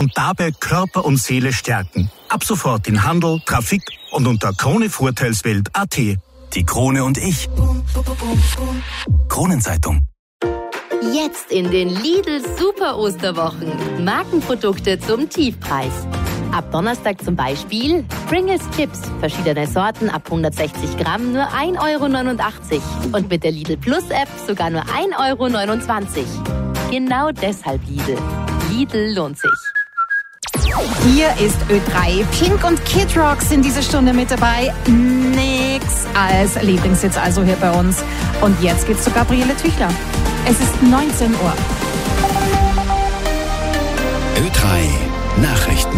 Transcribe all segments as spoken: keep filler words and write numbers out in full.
und dabei Körper und Seele stärken. Ab sofort in Handel, Trafik und unter Krone-Vorteilswelt punkt at. Die Krone und ich. Kronenzeitung. Jetzt in den Lidl Super Osterwochen. Markenprodukte zum Tiefpreis. Ab Donnerstag zum Beispiel Pringles Chips, verschiedene Sorten ab hundertsechzig Gramm nur ein Euro neunundachtzig. Und mit der Lidl Plus App sogar nur ein Euro neunundzwanzig. Genau deshalb Lidl. Lidl lohnt sich. Hier ist Ö drei. Pink und Kid Rock sind diese Stunde mit dabei. Nix als Lieblingshits also hier bei uns. Und jetzt geht's zu Gabriele Tüchler. Es ist neunzehn Uhr. Ö drei Nachrichten.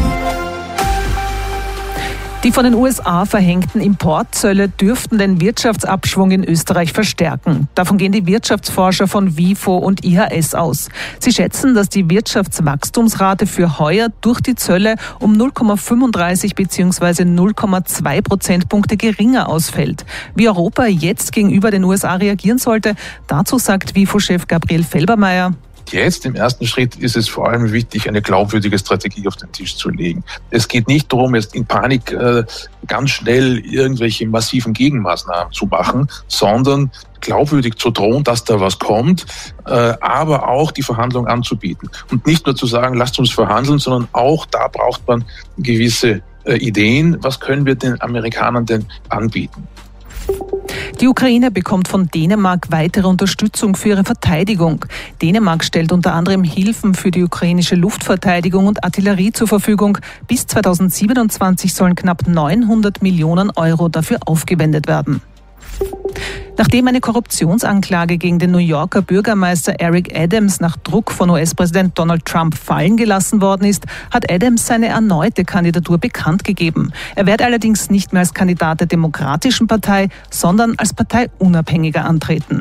Die von den U S A verhängten Importzölle dürften den Wirtschaftsabschwung in Österreich verstärken. Davon gehen die Wirtschaftsforscher von WIFO und I H S aus. Sie schätzen, dass die Wirtschaftswachstumsrate für heuer durch die Zölle um null Komma fünfunddreißig bzw. null Komma zwei Prozentpunkte geringer ausfällt. Wie Europa jetzt gegenüber den U S A reagieren sollte, dazu sagt WIFO-Chef Gabriel Felbermayr. Jetzt im ersten Schritt ist es vor allem wichtig, eine glaubwürdige Strategie auf den Tisch zu legen. Es geht nicht darum, jetzt in Panik äh, ganz schnell irgendwelche massiven Gegenmaßnahmen zu machen, sondern glaubwürdig zu drohen, dass da was kommt, äh, aber auch die Verhandlung anzubieten. Und nicht nur zu sagen, lasst uns verhandeln, sondern auch da braucht man gewisse äh, Ideen. Was können wir den Amerikanern denn anbieten? Die Ukraine bekommt von Dänemark weitere Unterstützung für ihre Verteidigung. Dänemark stellt unter anderem Hilfen für die ukrainische Luftverteidigung und Artillerie zur Verfügung. Bis zweitausendsiebenundzwanzig sollen knapp neunhundert Millionen Euro dafür aufgewendet werden. Nachdem eine Korruptionsanklage gegen den New Yorker Bürgermeister Eric Adams nach Druck von U S-Präsident Donald Trump fallen gelassen worden ist, hat Adams seine erneute Kandidatur bekannt gegeben. Er wird allerdings nicht mehr als Kandidat der Demokratischen Partei, sondern als parteiunabhängiger antreten.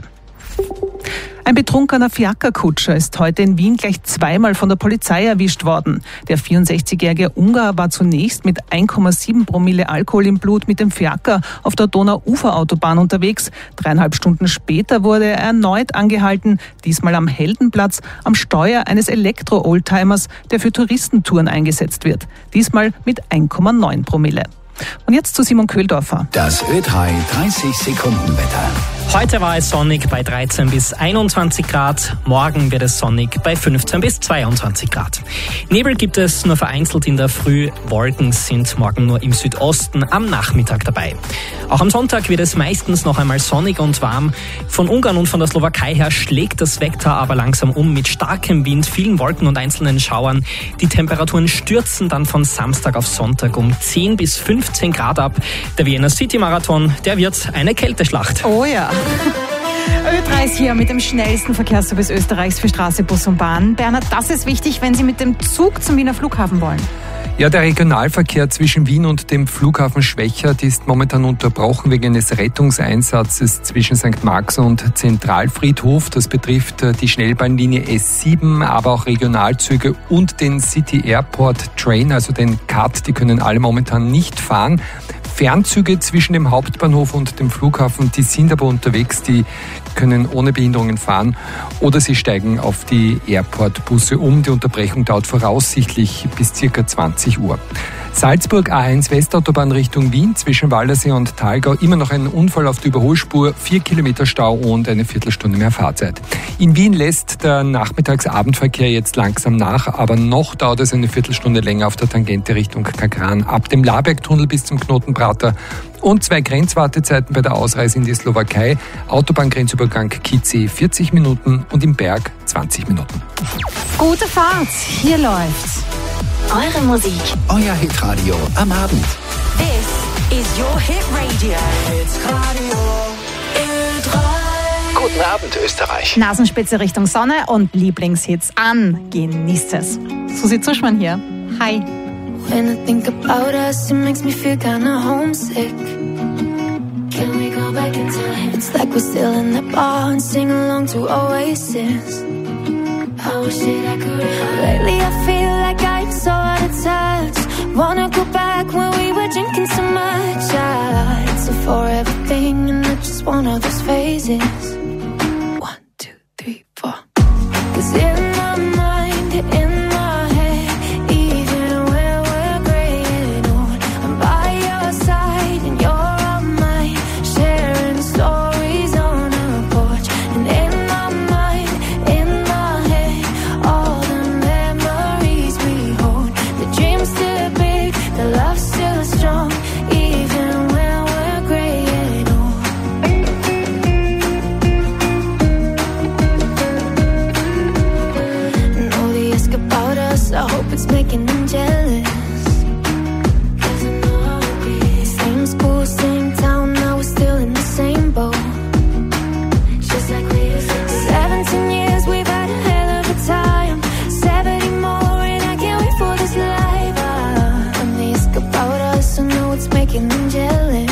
Ein betrunkener Fiakerkutscher ist heute in Wien gleich zweimal von der Polizei erwischt worden. Der vierundsechzigjährige Ungar war zunächst mit eins Komma sieben Promille Alkohol im Blut mit dem Fiaker auf der Donau-Ufer-Autobahn unterwegs. Dreieinhalb Stunden später wurde er erneut angehalten, diesmal am Heldenplatz, am Steuer eines Elektro-Oldtimers, der für Touristentouren eingesetzt wird. Diesmal mit eins Komma neun Promille. Und jetzt zu Simon Köhldorfer. Das Ö drei dreißig Sekunden Wetter. Heute war es sonnig bei dreizehn bis einundzwanzig Grad. Morgen wird es sonnig bei fünfzehn bis zweiundzwanzig Grad. Nebel gibt es nur vereinzelt in der Früh. Wolken sind morgen nur im Südosten am Nachmittag dabei. Auch am Sonntag wird es meistens noch einmal sonnig und warm. Von Ungarn und von der Slowakei her schlägt das Wetter aber langsam um mit starkem Wind, vielen Wolken und einzelnen Schauern. Die Temperaturen stürzen dann von Samstag auf Sonntag um zehn bis fünfzehn Grad ab. Der Vienna City Marathon, der wird eine Kälteschlacht. Oh ja. Ö drei ist hier mit dem schnellsten Verkehrsservice Österreichs für Straße, Bus und Bahn. Bernhard, das ist wichtig, wenn Sie mit dem Zug zum Wiener Flughafen wollen. Ja, der Regionalverkehr zwischen Wien und dem Flughafen Schwechat ist momentan unterbrochen wegen eines Rettungseinsatzes zwischen Sankt Marx und Zentralfriedhof. Das betrifft die Schnellbahnlinie S sieben, aber auch Regionalzüge und den City Airport Train, also den C A T. Die können alle momentan nicht fahren. Fernzüge zwischen dem Hauptbahnhof und dem Flughafen, die sind aber unterwegs, die können ohne Behinderungen fahren oder sie steigen auf die Airport-Busse um. Die Unterbrechung dauert voraussichtlich bis circa zwanzig Uhr. Salzburg A eins Westautobahn Richtung Wien zwischen Waldersee und Thalgau. Immer noch ein Unfall auf der Überholspur, vier Kilometer Stau und eine Viertelstunde mehr Fahrzeit. In Wien lässt der Nachmittagsabendverkehr jetzt langsam nach, aber noch dauert es eine Viertelstunde länger auf der Tangente Richtung Kagran. Ab dem Labergtunnel bis zum Knotenprater und zwei Grenzwartezeiten bei der Ausreise in die Slowakei. Autobahngrenzübergang Kitzee vierzig Minuten und im Berg zwanzig Minuten. Gute Fahrt, hier läuft's. Eure Musik. Euer Hitradio am Abend. This is your Hit Radio. Guten Abend, Österreich. Nasenspitze Richtung Sonne und Lieblingshits an. Genießt es. Susi Zuschmann hier. Hi. When I think about us, it makes me feel kinda homesick. Can we go back in time? It's like we're still in the bar and sing along to Oasis. I wish that I could. Lately I feel like I'm so out of touch. Wanna go back when we were drinking so much. Yeah, it's a forever thing and it's just one of those phases. One, two, three, four. 'Cause in my mind, in my head, even what's making them jealous. Same school, same town, now we're still in the same boat. Just like we used to be. Seventeen years, we've had a hell of a time. Seventy more, and I can't wait for this life. Ah, and they ask about us, I know what's making them jealous.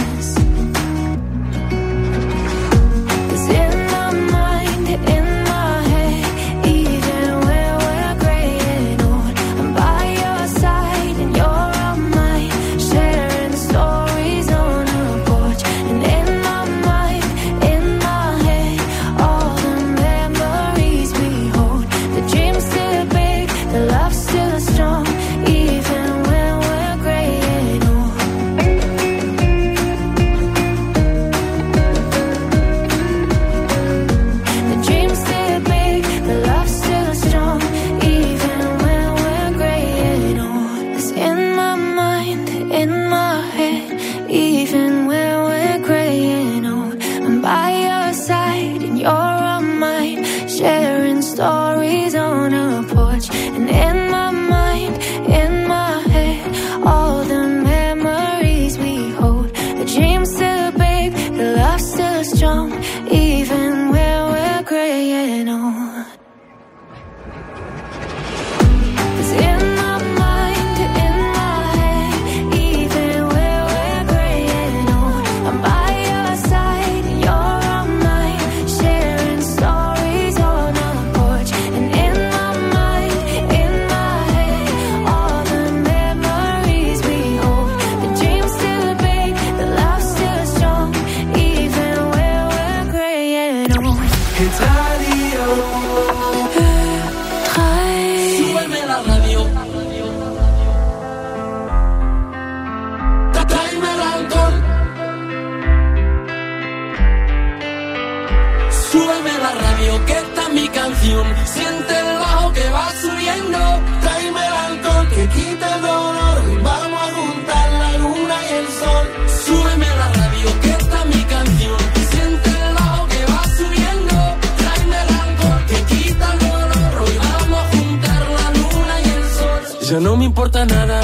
Siente el bajo que va subiendo. Tráeme el alcohol que quita el dolor. Vamos a juntar la luna y el sol. Súbeme la radio que está mi canción. Siente el bajo que va subiendo. Tráeme el alcohol que quita el dolor. Hoy vamos a juntar la luna y el sol. Ya no me importa nada,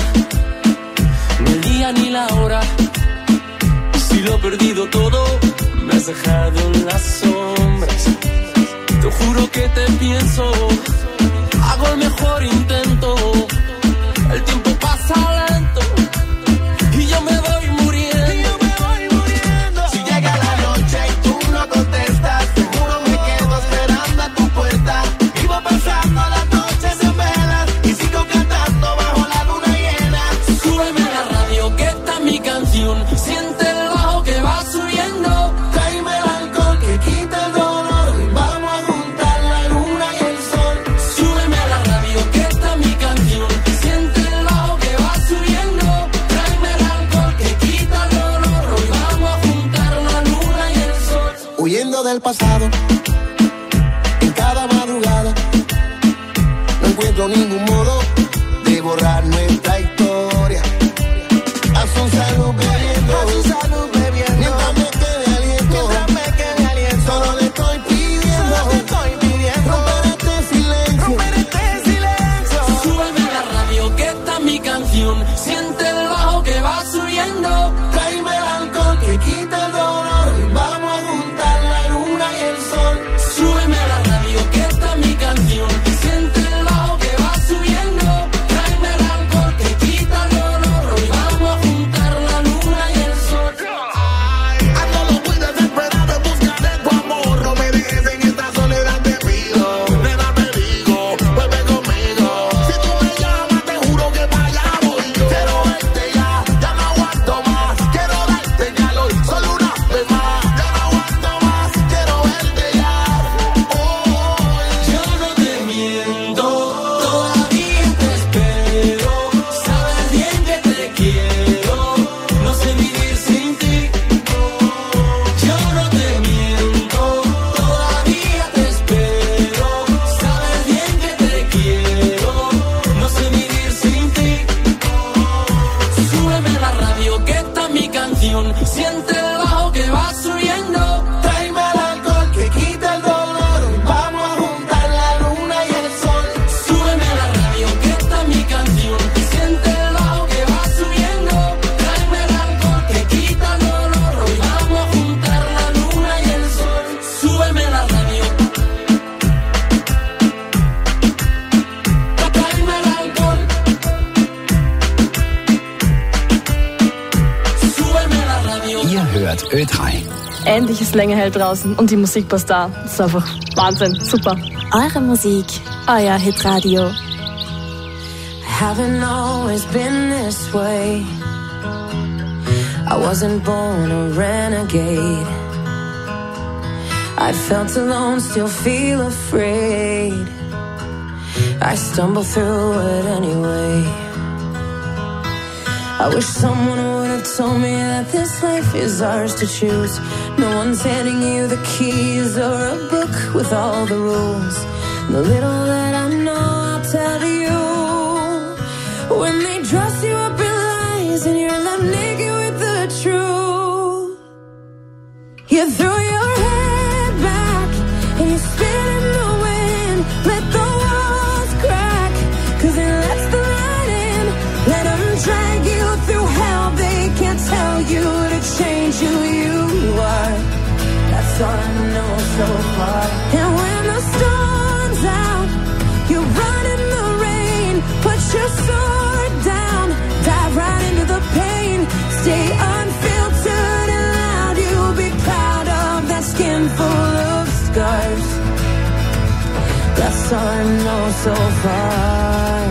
ni el día ni la hora. Si lo he perdido todo, me has dejado en las sombras. Te juro que te pienso, hago el mejor intento. El tiempo pasa lento y yo me voy muriendo. Y yo me voy muriendo. Si llega la noche y tú no contestas, seguro me quedo esperando a tu puerta. Vivo pasando las noches en velas y sigo cantando bajo la luna llena. Súbeme la radio que está mi canción. Siente el bajo que va subiendo. Tráeme el alcohol que quita el dolor. Del pasado, en cada madrugada, no encuentro ningún modo de borrar nuestra historia. Haz un salud bebiendo, haz un salud bebiendo, mientras me quede aliento, mientras me quede aliento. Solo le estoy pidiendo, solo le estoy pidiendo, romper este silencio, romper este silencio. Súbeme la radio que está mi canción. Siente el bajo que va subiendo. Tráeme el alcohol que quita el dolor. Vamos a juntar la luna y el sol. Súbeme a la radio que está mi canción. Siente el bajo que va subiendo. Tráeme el alcohol que quita el dolor. Hoy vamos a juntar la luna y el sol. Ando muy desesperado en busca de tu amor. No me dejes en esta soledad, te pido. Nena, te digo, vuelve conmigo. Si tú me llamas, te juro que para allá voy yo. Quiero verte hört Ö drei. Endlich ist länger hell draußen und die Musik passt da. Das ist einfach Wahnsinn, super. Eure Musik, euer Hitradio. I haven't always been this way. I wasn't born a renegade. I felt alone, still feel afraid. I stumble through it anyway. I wish someone would have told me that this life is ours to choose. No one's handing you the keys or a book with all the rules. The little that I know I'll tell you. When they dress you up in lies and you're left naked with the truth, you throw your head back and you spin in the wind. Let the walls crack, cause it lets the light in. Let them drag you through hell. They can't tell you to change who you are. That's all I know so far. And when the storm's out, you run in the rain. Put your sword down, dive right into the pain. Stay unfiltered and loud. You'll be proud of that skin full of scars. That's all I know so far.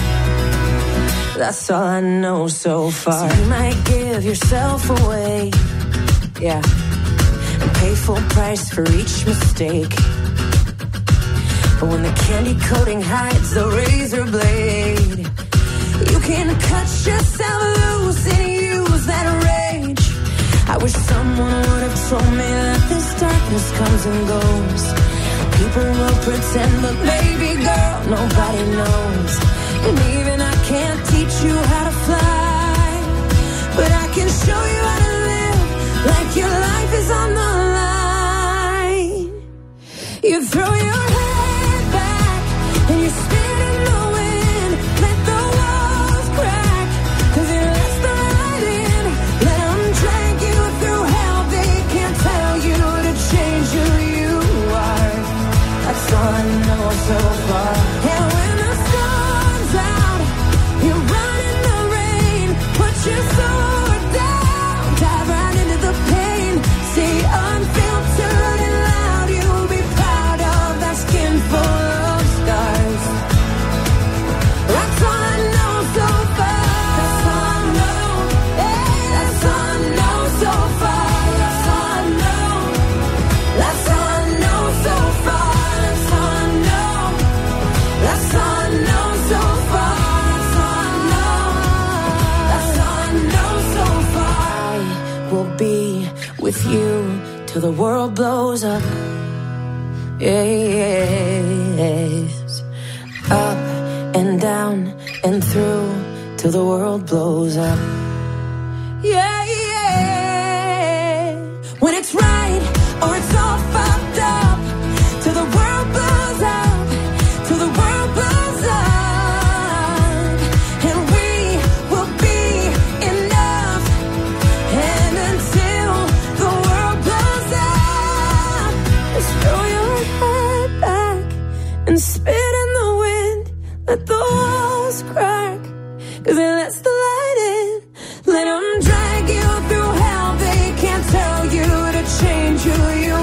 That's all I know so far. So you might give yourself away, yeah, and pay full price for each mistake. But when the candy coating hides the razor blade, you can cut yourself loose and use that rage. I wish someone would have told me that this darkness comes and goes. People will pretend, but baby girl, nobody knows. And even I can't teach you how to fly, but I can show you how to live like your life is on the line. You throw your head back and you spin in the wind. Let the walls crack, cause it lets the light in. Let them drag you through hell. They can't tell you to change who you are. That's all I know so far. And when the storm's out, you run in the rain. Put your sword down, dive right into the pain. Stay unfiltered and loud. You'll be proud of that skin full of scars. That's all I know so far. That's all I know. Hey, that's all I know so far. That's all I know. That's all I know so far. That's all I know. That's all I know so far. That's all I know. That's all I know so far. I will be with you till the world blows up. Yes. Up and down and through till the world blows up. Yeah, yeah. When it's right or it's all fucked up, till the world blows up, till the world blows up, and we will be enough. And until the world blows up, just throw your head back and spit in the wind. Let the walls crack, cause it lets the light in. Let them drag you through hell. They can't tell you to change who you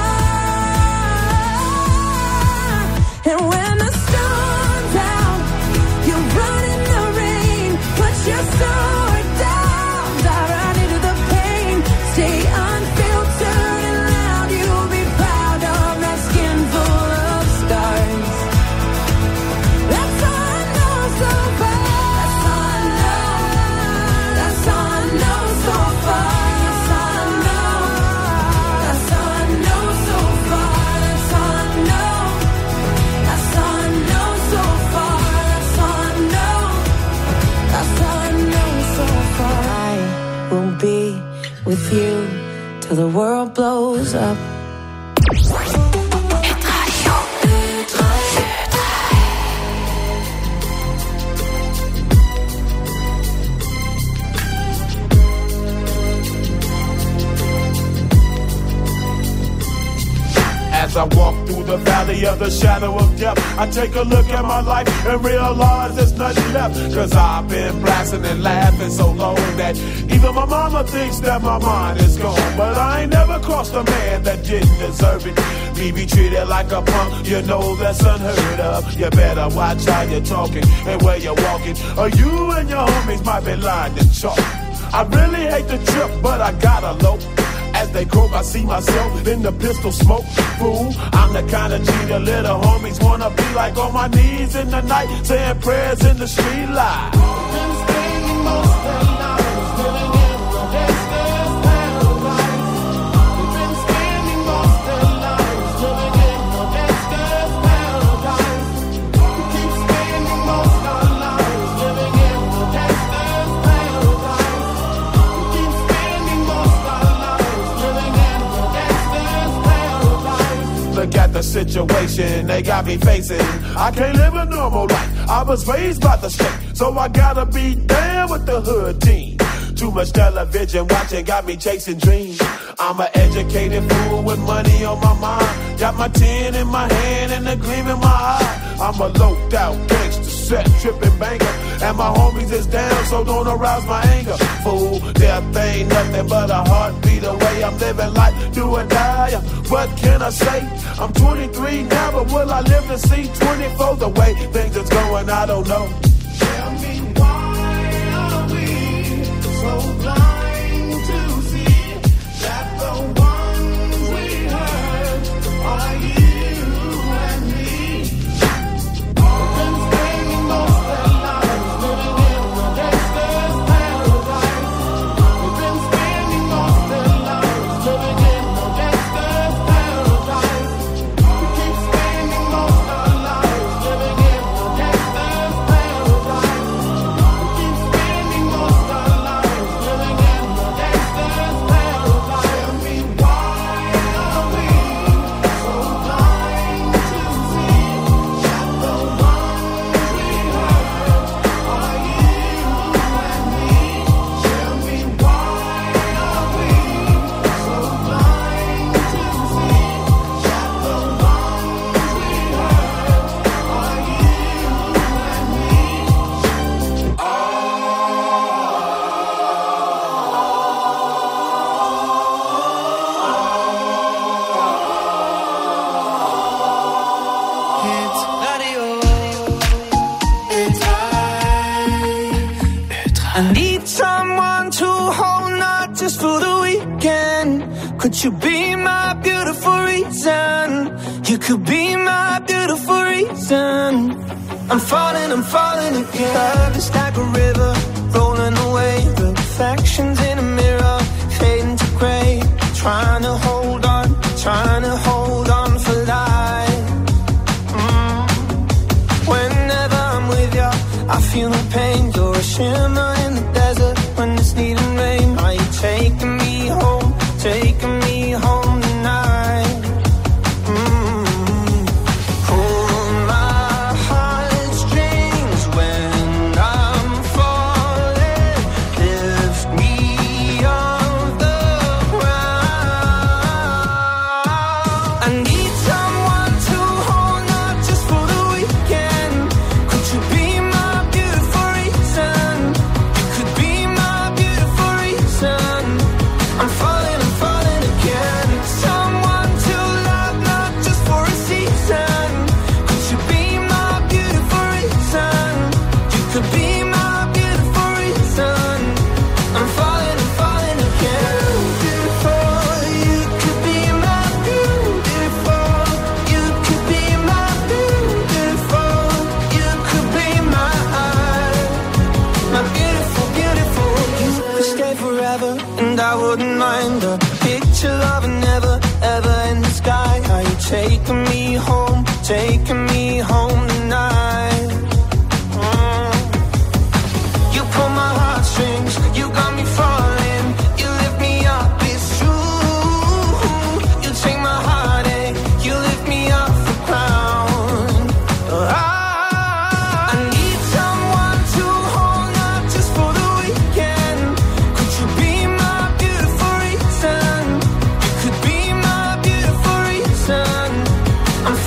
are. And when the storm's out, you run in the rain. Put your sword down, dive right into the pain. Stay unfiltered and loud. You'll be proud of that skin full of scars. That's all I know so far. That's all I know. That's all I know so far. That's all I know. That's all I know so far. That's all I know. That's all I know so far. That's all I know. That's all I know so far. I will be with you till the world blows up. As I walk through the valley of the shadow of death, I take a look at my life and realize there's nothing left. Cause I've been blasting and laughing so long that even my mama thinks that my mind is gone. But I ain't never crossed a man that didn't deserve it. Me be treated like a punk, you know that's unheard of. You better watch how you're talking and where you're walking, or you and your homies might be lined in chalk. I really hate the trip, but I gotta low. As they croak, I see myself in the pistol smoke. Fool, I'm the kind of G the little homies wanna be like, on my knees in the night, saying prayers in the street light. Been spending most of their lives living in the gangster's paradise. We've been spending most of their lives living in the gangster's paradise. We keep spending most of our lives living in the gangster's paradise. We keep spending most of our lives living in the gangster's paradise. Look at the situation they got me facing. I can't live a normal life. I was raised by the state, so I gotta be down with the hood team. Too much television watching got me chasing dreams. I'm an educated fool with money on my mind. Got my tin in my hand and a gleam in my eye. I'm a loped out gangster, set tripping banker, and my homies is down, so don't arouse my anger. Fool, death ain't nothing but a heartbeat away. I'm living life, do or die. What can I say? I'm twenty-three now, but will I live to see twenty-four? The way things is going, I don't know. Tell me why are we so blind to see that the ones we hurt are you and me? We've been spending most of our lives living in the gangster's paradise. We've been spending most of our lives living in the gangster's paradise. We keep spending most of our lives living in the gangster's paradise. We keep spending most of our lives living in the gangster's paradise. Tell me why are we so blind to see that the ones we hurt are you and me? Tell me why are we so blind to see that the ones we hurt are you and me? It's radio. It's I need someone to hold, not just for the weekend. Could you be my beautiful reason? You could be my beautiful reason. I'm falling, I'm falling again. Love is like a river rolling away. Reflections in a mirror fading to gray. Trying to hold on, trying to hold on for life. Mm. Whenever I'm with you, I feel no pain. You're a shimmer in the desert when it's needing rain. Are you taking me home, taking me home tonight? Mm. Pull my heartstrings when I'm falling. Lift me off the ground. I need someone to hold, not just for the weekend. Could you be my beautiful reason? You could be my beautiful reason. I'm falling, I'm falling again. Someone to love, not just for a season. Could you be my beautiful reason? You could be my beautiful reason. I'm falling, I'm falling again. Beautiful, you could be my beautiful. You could be my beautiful. You could be my my beautiful, beautiful. You could stay forever, and I wouldn't mind a picture of a never, ever in the sky. Are you taking me home, taking me home tonight? Mm. You pull my heartstrings, you got me falling. You lift me up, it's true. You take my heartache, you lift me off the ground. I, I need someone to hold, not just for the weekend. Could you be my beautiful reason? You could be my beautiful reason. I'm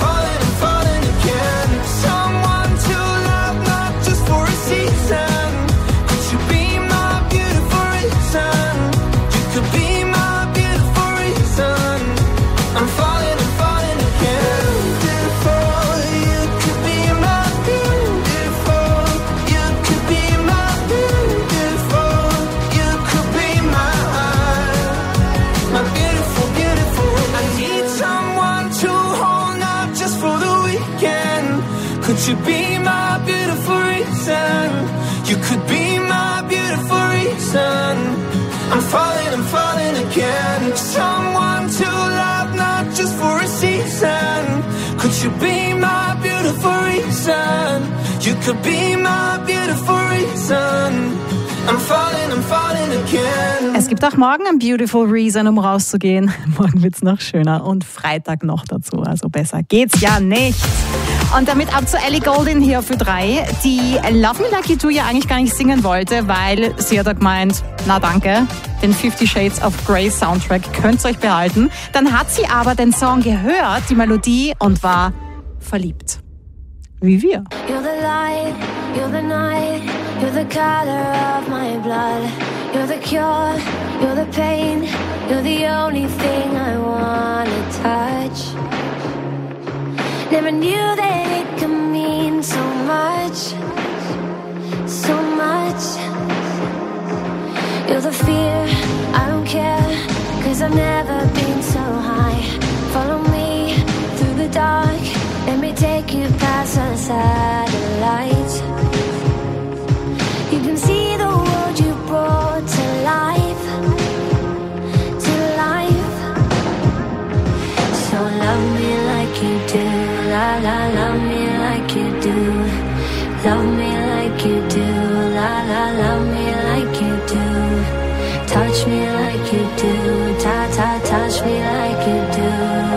You could be my beautiful reason. I'm falling, I'm falling again. Someone to love, not just for a season. Could you be my beautiful reason? You could be my beautiful reason. I'm falling, I'm falling again. Es gibt auch morgen ein Beautiful Reason, um rauszugehen. Morgen wird's noch schöner und Freitag noch dazu. Also besser geht's ja nicht. Und damit ab zu Ellie Goulding hier für drei, die Love Me Like You Do ja eigentlich gar nicht singen wollte, weil sie hat gemeint, na danke, den Fifty Shades of Grey Soundtrack könnt ihr euch behalten. Dann hat sie aber den Song gehört, die Melodie, und war verliebt. Wie wir. You're the light, you're the night, you're the color of my blood. You're the cure, you're the pain, you're the only thing I wanna touch. Never knew that it could mean so much, so much. You're the fear, I don't care, 'cause I've never been so high. Follow me through the dark, let me take you past the satellites. You can see the world you brought to life, to life. So love me like you do, la la, love me like you do. Love me like you do, la la, love me like you do. Touch me like you do, ta ta, touch me like you do.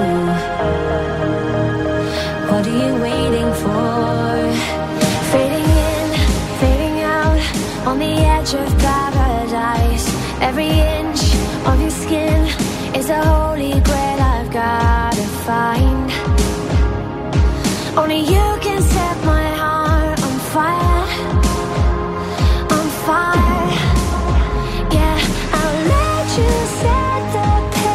What are you waiting for? Fading in, fading out, on the edge of paradise. Every inch of your skin is a holy grail I've gotta find. Only you can set my heart on fire, on fire. Yeah, I'll let you set the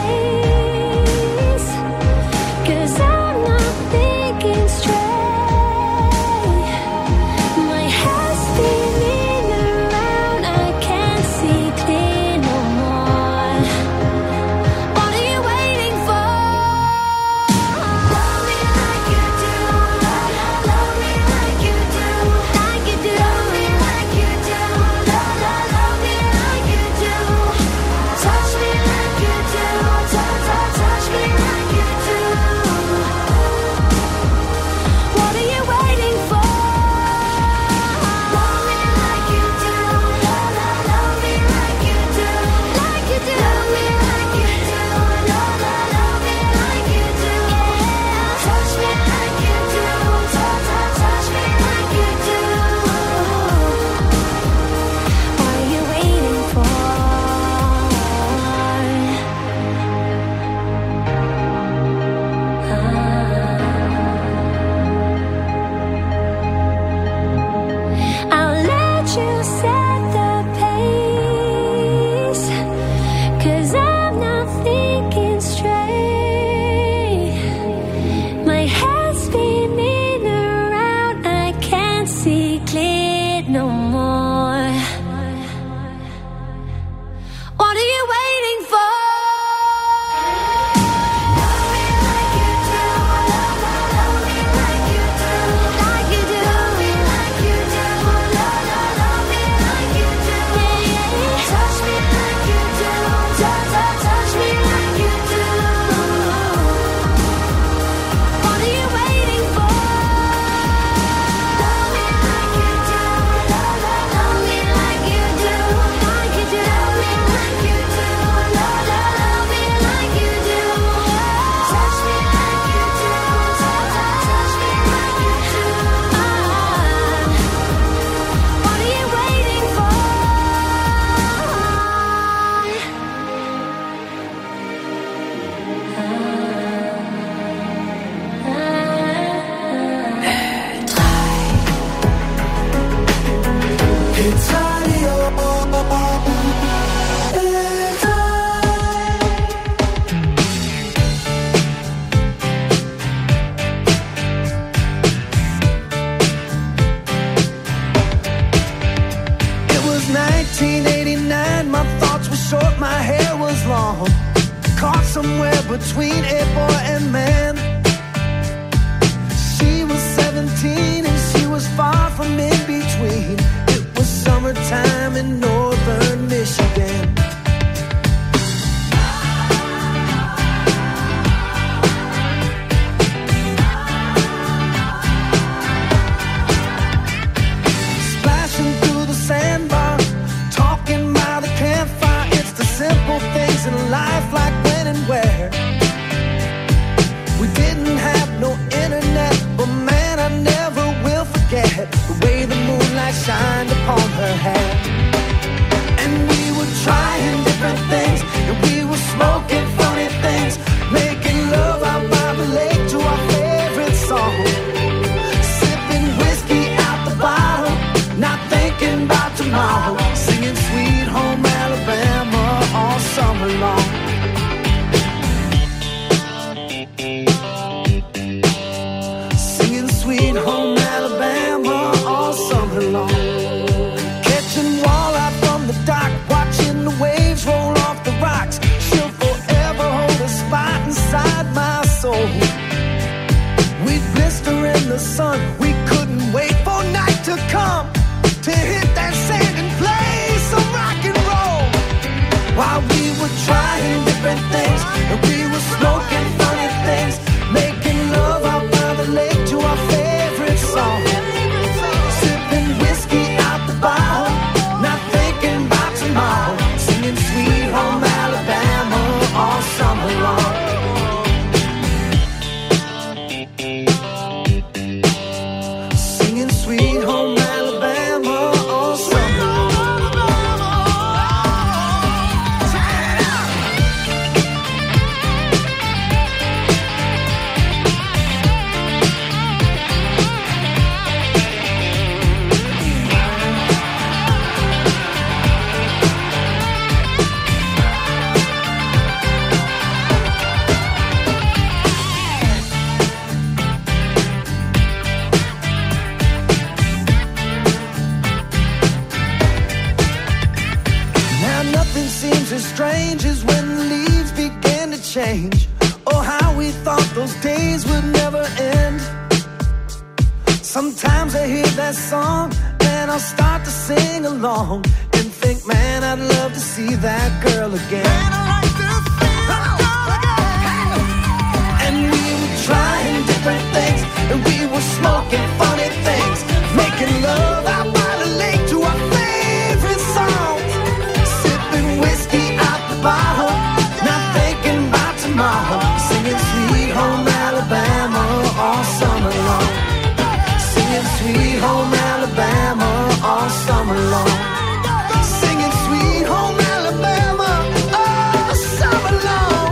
pace, 'cause I'm not thinking straight. My head's spinning around, I can't see clear no more. What are you waiting for? Love me like you do, love, love me like you do, like you do. Love me like you do, love, love, love me like you do. Touch me like you do, touch, touch, touch me like you do. What are you waiting for? Love me like you do, love, love, love me like you do, like you do. Love me like you do, love, love, love me like you do. Yeah, touch me like you do, touch, touch, touch me like you do. What are you waiting for? I'll let you set the pace, 'cause I'm not thinking straight. My head's spinning around, I can't see clear no more. What are you waiting for? Love me like you do, love, love, love me like you do, like you do. Love me like you do, love, love, love me like you do. Yeah, yeah. Touch me like you do, touch, touch, touch me like you do. What are you waiting for? Love me like you do, love, love, love me like you do, like you do. Love me like you do, love, love, love me like you do. Touch me like you do, touch, touch, touch me like you do. What are you waiting for? It's radio. It was nineteen eighty-nine, my thoughts were short, my hair was long. Caught somewhere between a boy and man. She was seventeen and she was far from in between. It was some in northern Michigan. Splashing through the sandbar, talking by the campfire. It's the simple things in life, like when and where. We didn't have no internet, but man, I never will forget the way the moonlight shined upon her hair. And we were trying different things, and we were smoking funny things, making love out by the lake to our favorite song, sipping whiskey out the bottle, not thinking about tomorrow, singing Sweet Home Alabama all summer long. Sweet Home Alabama all summer long. Catching walleye from the dock, watching the waves roll off the rocks. She'll forever hold a spot inside my soul. We'd blister in the sun, we couldn't wait for night to come to hit that sand and play some rock and roll. While we were trying different things, and we were smoking funny things, making love out by the lake to our favorite song, sipping whiskey out the bottle, not thinking about tomorrow, singing Sweet Home Alabama all summer long. Singing Sweet Home Alabama all summer long. Seems as strange as when the leaves began to change. Oh, how we thought those days would never end. Sometimes I hear that song and I'll start to sing along and think, man, I'd love to see that girl again. Man, I like to see that girl again. And we were trying different things, and we were smoking funny things, making love out by the lake to our favorite songs, whiskey out the bottle, not thinking about tomorrow, singing Sweet Home Alabama all summer long. Singing Sweet Home Alabama all summer long. Singing Sweet Home Alabama all summer long.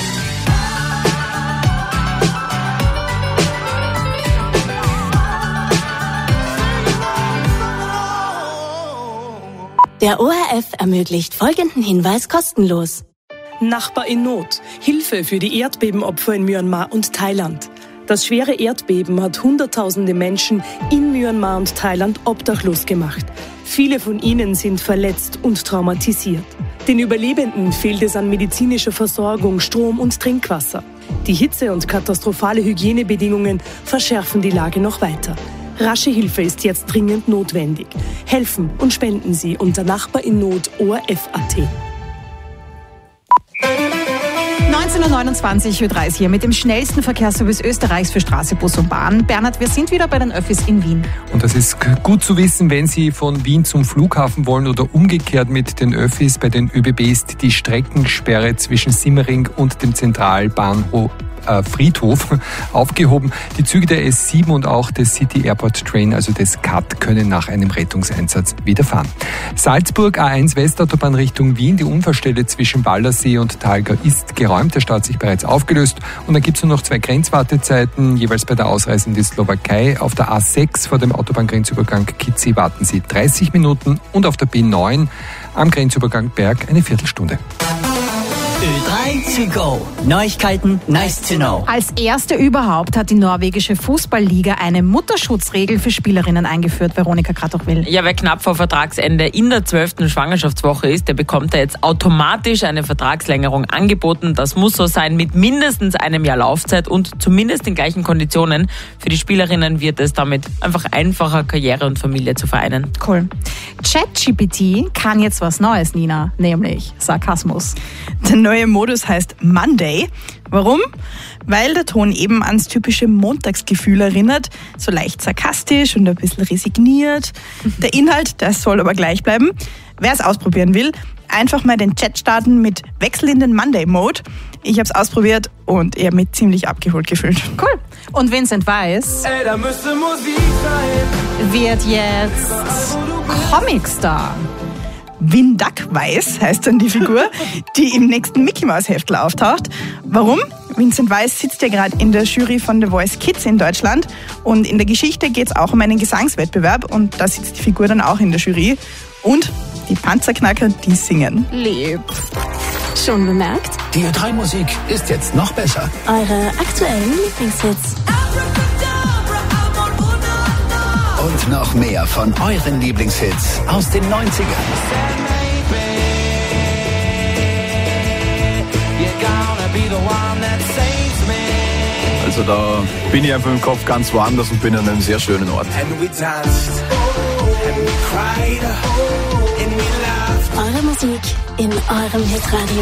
Der O R F ermöglicht folgenden Hinweis kostenlos. Nachbar in Not. Hilfe für die Erdbebenopfer in Myanmar und Thailand. Das schwere Erdbeben hat Hunderttausende Menschen in Myanmar und Thailand obdachlos gemacht. Viele von ihnen sind verletzt und traumatisiert. Den Überlebenden fehlt es an medizinischer Versorgung, Strom und Trinkwasser. Die Hitze und katastrophale Hygienebedingungen verschärfen die Lage noch weiter. Rasche Hilfe ist jetzt dringend notwendig. Helfen und spenden Sie unter Nachbar in Not O R F Punkt A T. neunzehn Uhr neunundzwanzig, Ö drei ist hier mit dem schnellsten Verkehrsservice Österreichs für Straße, Bus und Bahn. Bernhard, wir sind wieder bei den Öffis in Wien. Und das ist gut zu wissen, wenn Sie von Wien zum Flughafen wollen oder umgekehrt mit den Öffis. Bei den ÖBB ist die Streckensperre zwischen Simmering und dem Zentralbahnhof Friedhof aufgehoben. Die Züge der S sieben und auch des City Airport Train, also des C A T, können nach einem Rettungseinsatz wieder fahren. Salzburg, A eins Westautobahn Richtung Wien. Die Unfallstelle zwischen Wallersee und Talgau ist geräumt. Der Stau hat sich bereits aufgelöst. Und dann gibt es nur noch zwei Grenzwartezeiten, jeweils bei der Ausreise in die Slowakei. Auf der A sechs vor dem Autobahngrenzübergang Kitzi warten Sie dreißig Minuten und auf der B neun am Grenzübergang Berg eine Viertelstunde. Ö drei to go. Neuigkeiten nice to know. Als erste überhaupt hat die norwegische Fußballliga eine Mutterschutzregel für Spielerinnen eingeführt. Veronika Kratochwil. Ja, wer knapp vor Vertragsende in der zwölften Schwangerschaftswoche ist, der bekommt da jetzt automatisch eine Vertragslängerung angeboten. Das muss so sein mit mindestens einem Jahr Laufzeit und zumindest den gleichen Konditionen. Für die Spielerinnen wird es damit einfach einfacher, Karriere und Familie zu vereinen. Cool. ChatGPT kann jetzt was Neues, Nina, nämlich Sarkasmus. Der neue Modus heißt Monday. Warum? Weil der Ton eben ans typische Montagsgefühl erinnert, so leicht sarkastisch und ein bisschen resigniert. Der Inhalt, der soll aber gleich bleiben. Wer es ausprobieren will, einfach mal den Chat starten mit Wechsel in den Monday-Mode. Ich habe es ausprobiert und ich habe mich ziemlich abgeholt gefühlt. Cool. Und Vincent Weiss Ey, da müsste Musik sein. wird jetzt Comicstar. Win Duck Weiss heißt dann die Figur, die im nächsten Mickey Mouse Heftel auftaucht. Warum? Vincent Weiss sitzt ja gerade in der Jury von The Voice Kids in Deutschland und in der Geschichte geht es auch um einen Gesangswettbewerb und da sitzt die Figur dann auch in der Jury. Und die Panzerknacker, die singen. Lieb. Schon bemerkt? Die Ö drei Musik ist jetzt noch besser. Eure aktuellen Lieblingshits. Und noch mehr von euren Lieblingshits aus den neunzigern. Also da bin ich einfach im Kopf ganz woanders und bin an einem sehr schönen Ort. Eure Musik in eurem Hitradio.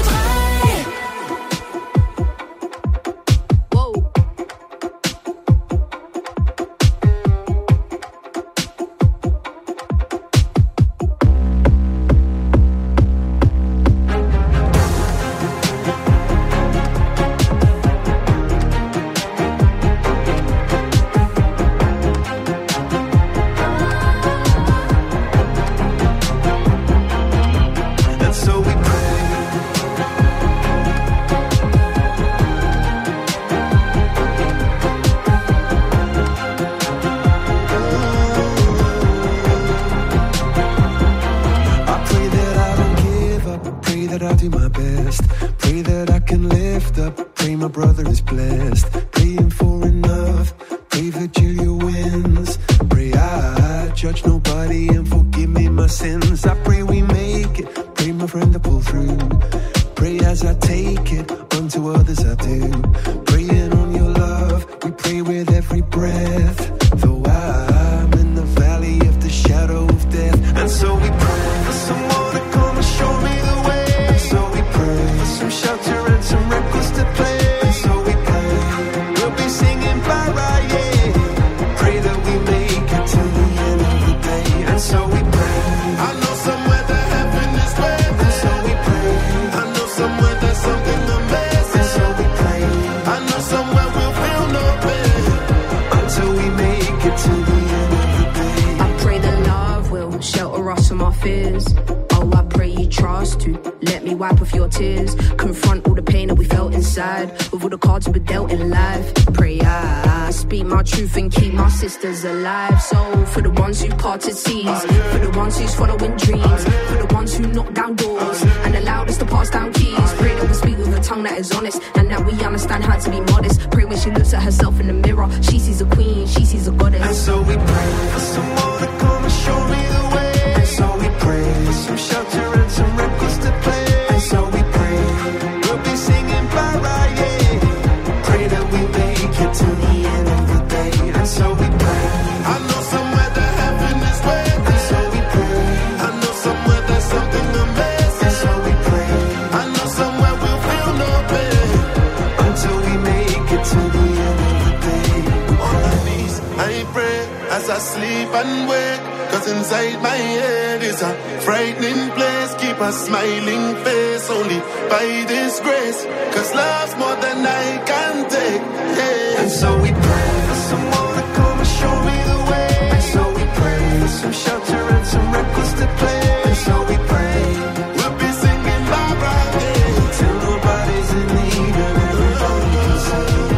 that I do my best. Pray that I can lift up. Pray my brother is blessed. Praying for enough. Pray Virgilia wins. Pray I judge nobody and forgive me my sins. I pray we make it. Pray my friend to pull through. Pray as I take it. Unto others I do. Praying on your love. We pray with every breath. Though I'm in the valley of the shadow of death. And so we pray for someone to come and show me the way. And so we pray for some shelter and some records to play. And so we pray we'll be singing bye bye, yeah. Pray that we make it to the end of the day. And so we pray. I know somewhere that heaven is waiting. And so we pray. I know somewhere there's something amazing. And so we pray. I know somewhere we'll feel no pain until we make it to the end of the day. I pray that love will shelter us from our fears. Oh, I pray you trust to let me wipe off your tears. Confront all the pain that we felt inside with all the cards we were dealt in life. Pray I speak my truth and keep my sisters alive. So for the ones who parted seas, for the ones who's following dreams, for the ones who knock down doors and allowed us to pass down keys. Pray that we speak with a tongue that is honest and that we understand how to be modest. Pray when she looks at herself in the mirror, she sees a queen, she sees a goddess. And so we pray for someone to come and show me the way. And so we pray for some shelter and some records to play. And so we pray we'll be singing bye bye, yeah. Pray that we make it to the end of the day. And so we pray. I know somewhere that heaven is waiting. And so we pray. I know somewhere there's something amazing. And so we pray. I know somewhere we'll feel no pain until we make it to the end of the day. On my knees, I pray as I sleep and wake. Cause inside my head is a frightening place. Keep a smiling face only by this grace. Cause love's more than I can take, yeah. And so we pray for someone to come and show me the way. And so we pray for some shelter and some records to play. And so we pray we'll be singing bye bye, yeah. Till nobody's in need and everybody can sing.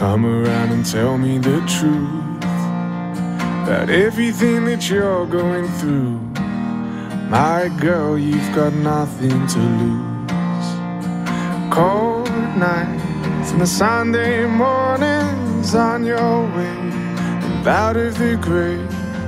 come around and tell me the truth about everything that you're going through. My girl, you've got nothing to lose. Cold nights and the Sunday mornings on your way and out of the grave.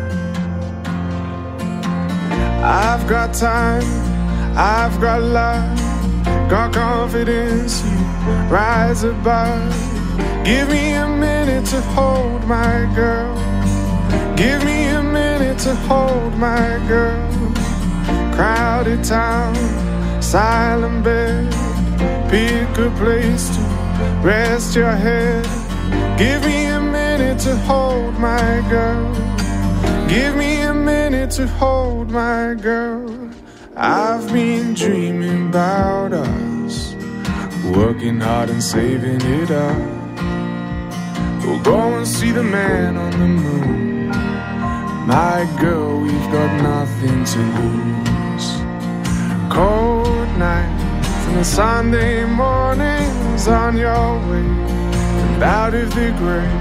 I've got time, I've got love, got confidence, you rise above. Give me a minute to hold my girl. Give me a minute to hold my girl. Crowded town, silent bed, pick a place to rest your head. Give me a minute to hold my girl. Give me a minute to hold my girl. I've been dreaming about us, working hard and saving it up. We'll go and see the man on the moon. My girl, we've got nothing to lose. Cold nights and the Sunday mornings on your way and out of the grave.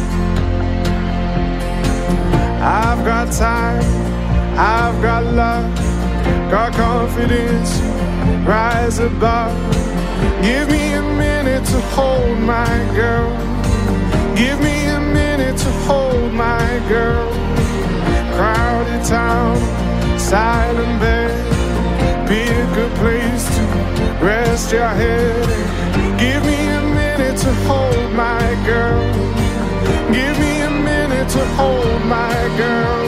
I've got time, I've got love, got confidence, rise above. Give me a minute to hold my girl. Give me a minute to hold my girl. Crowded town, silent bed, pick a place to rest your head. Give me a minute to hold my girl. Give me a minute to hold my girl.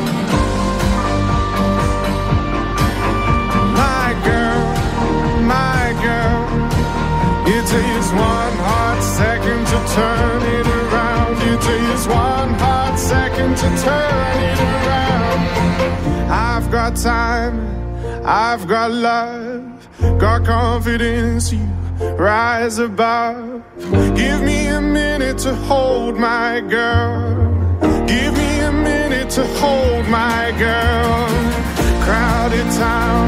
My girl, my girl. It takes one hot second to turn it around. It takes one hot second to turn it around. I've got time, I've got love, got confidence, you rise above. Give me a minute to hold my girl. Give me a minute to hold my girl. Crowded town,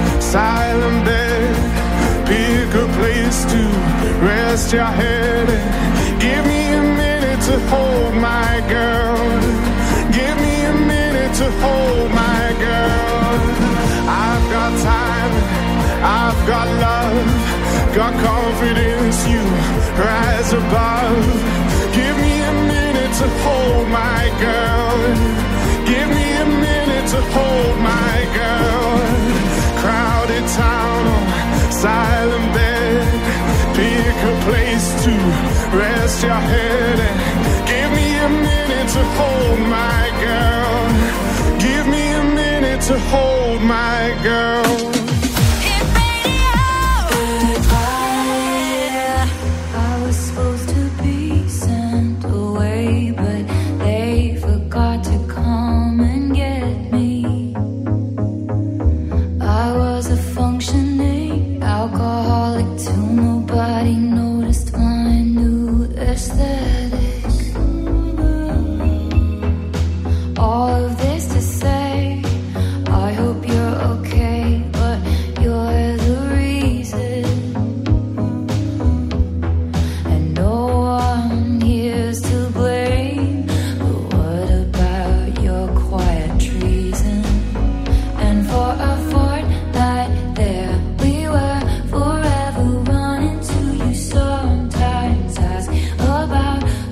silent bed, pick a place to rest your head. Give me a minute to hold my girl. Give me a minute to hold my girl. I've got time, I've got love, got confidence, you rise above. Give me a minute to hold my girl. Give me a minute to hold my girl. Crowded town, silent bed, pick a place to rest your head. Give me a minute to hold my girl. Give me a minute to hold my girl. About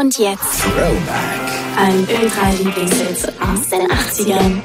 Und jetzt Throwback. ein Ö drei Lieblingshits aus den achtzigern.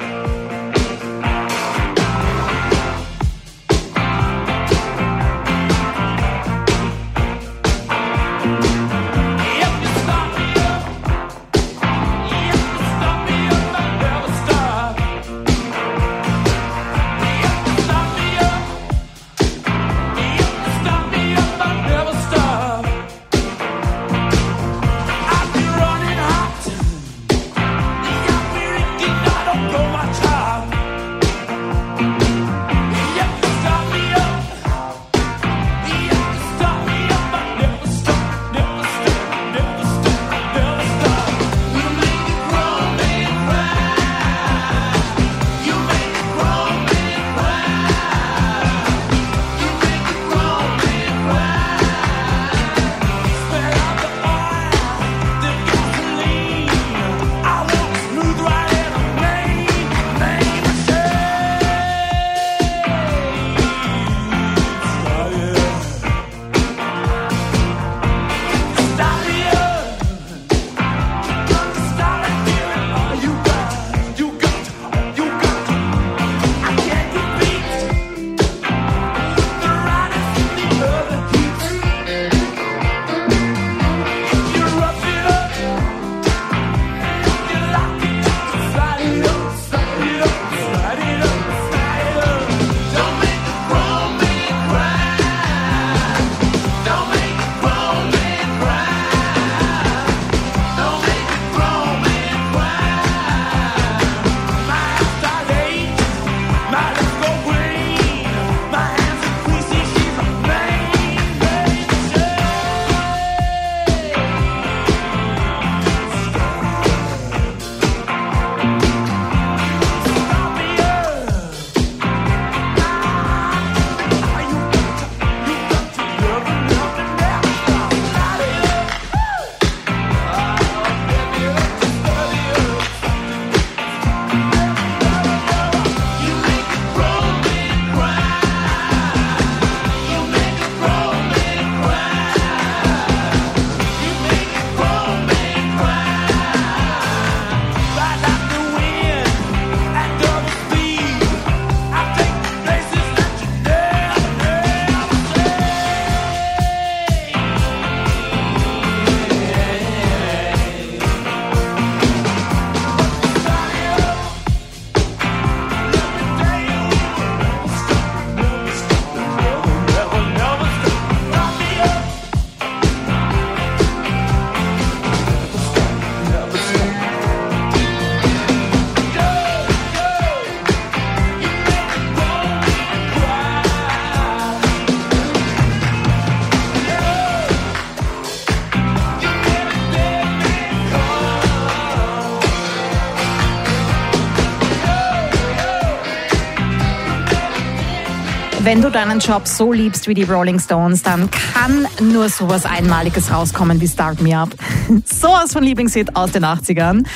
Wenn du deinen Job so liebst wie die Rolling Stones, dann kann nur sowas Einmaliges rauskommen wie Start Me Up. Sowas von Lieblingshit aus den achtzigern.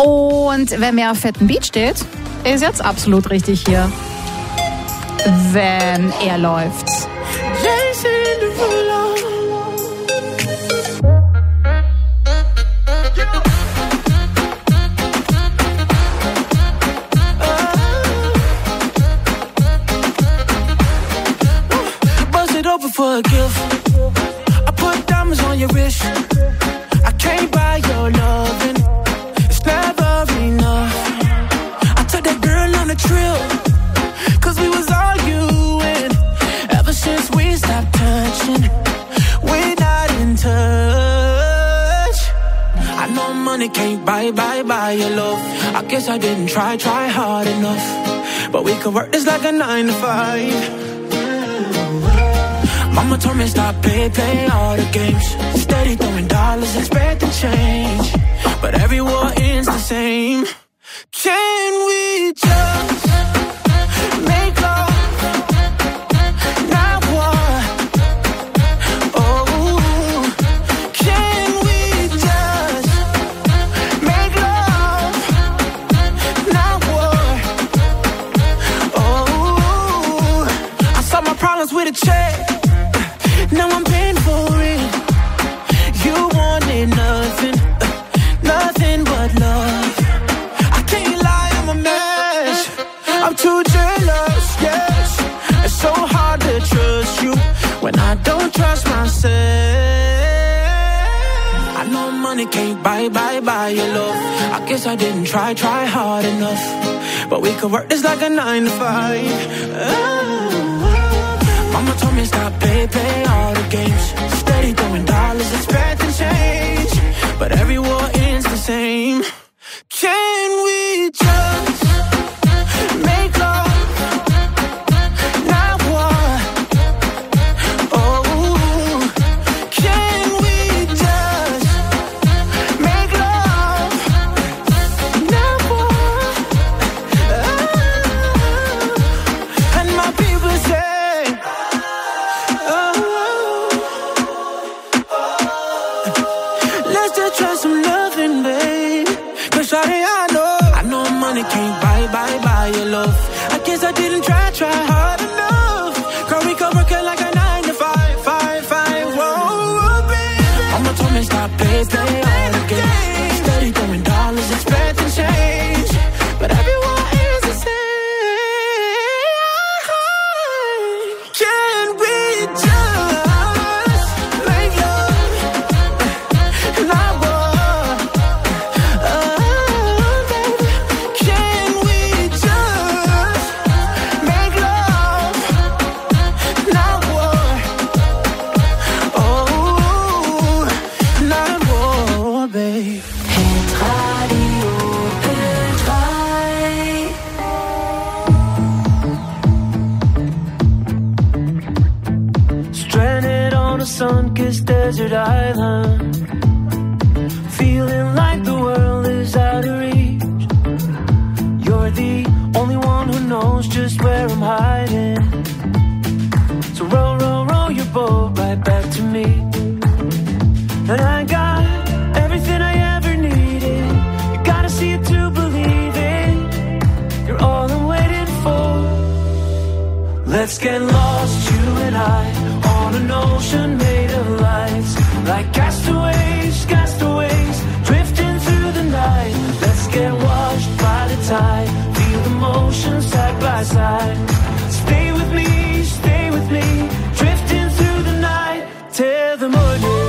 Und wer mehr auf fetten Beat steht, ist jetzt absolut richtig hier. Wenn er läuft. For a gift, I put diamonds on your wrist. I can't buy your loving, it's never enough. I took that girl on a trip, cause we was arguing. Ever since we stopped touching, we're not in touch. I know money can't buy, buy, buy your love. I guess I didn't try, try hard enough. But we could work this like a nine to five. Mama told me stop, play, play all the games. Steady throwing dollars, expecting change. But every war ends the same. Can we just make love, not war? Oh, can we just make love, not war? Oh, I solved my problems with a check. Now I'm paying for it. You wanted nothing. I'm too jealous, yes. It's so hard to trust you when I don't trust myself. I know money can't buy, buy, buy your love. I guess I didn't try, try hard enough. But we could work this like a nine to five. Oh. Mama told me stop, play, play all the games. Steady throwing dollars, expecting change. But every war ends the same. Can we just make love? Can't buy, buy, buy your love. I guess I didn't try, try hard enough. Girl, we could work it like a nine to five, five, five. Whoa, baby. Mama told me stop, play, play all the games. Steady throwing dollars, expecting change. But everyone is the same. Can we just make love? Not war. Uh, sun-kissed desert island, feeling like the world is out of reach. You're the only one who knows just where I'm hiding. So row, row, row your boat right back to me. And I got everything I ever needed. You gotta see it to believe it. You're all I'm waiting for. Let's get lost, you and I, on an ocean made of lights, like castaways, castaways, drifting through the night. Let's get washed by the tide, feel the motion side by side. Stay with me, stay with me, drifting through the night till the morning.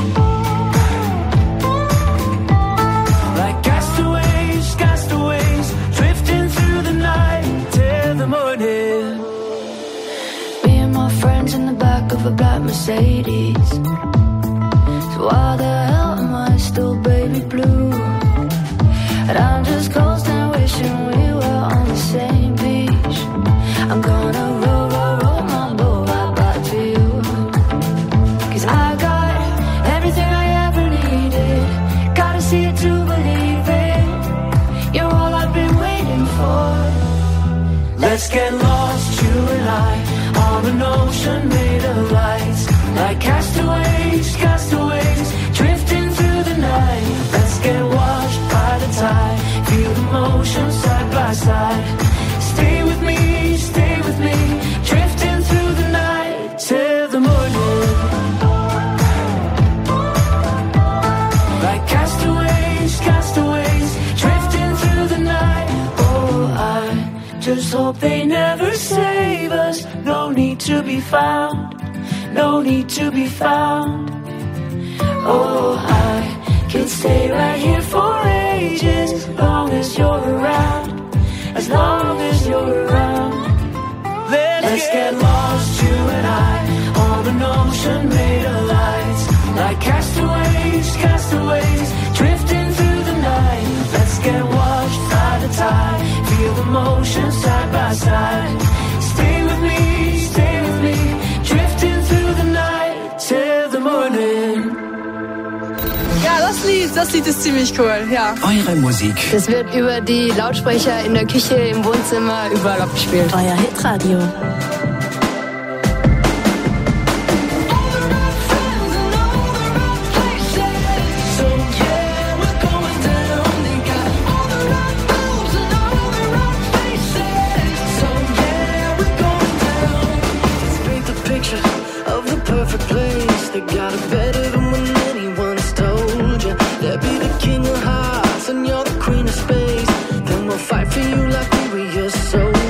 Like castaways, castaways, drifting through the night till the morning. Friends in the back of a black Mercedes. So why the hell am I still baby blue? And I'm just coasting, wishing we were on the same beach. I'm gonna roll, roll, roll my boat right back to you. Cause I got everything I ever needed. Gotta see it to believe it. You're all I've been waiting for. Let's get lost, you and I, on an ocean made of lights, like castaways, castaways, drifting through the night. Let's get washed by the tide, feel the motion side by side. Stay with me, stay with me, drifting through the night till the morning. Like castaways, castaways, drifting through the night. Oh, I just hope they never save us. No need to be found, no need to be found. Oh, I could stay right here for ages, as long as you're around, as long as you're around. Let's, Let's get, get lost, you and I, on an ocean made of lights, like castaways, castaways, drifting through the night. Let's get washed by the tide, feel the motion side by side. Stay with me, stay with me, drifting through the night till the morning. Ja, das Lied, das Lied ist ziemlich cool, ja. Eure Musik. Das wird über die Lautsprecher in der Küche, im Wohnzimmer, überall abgespielt. Euer Hitradio. Fight for you like we were your soldiers.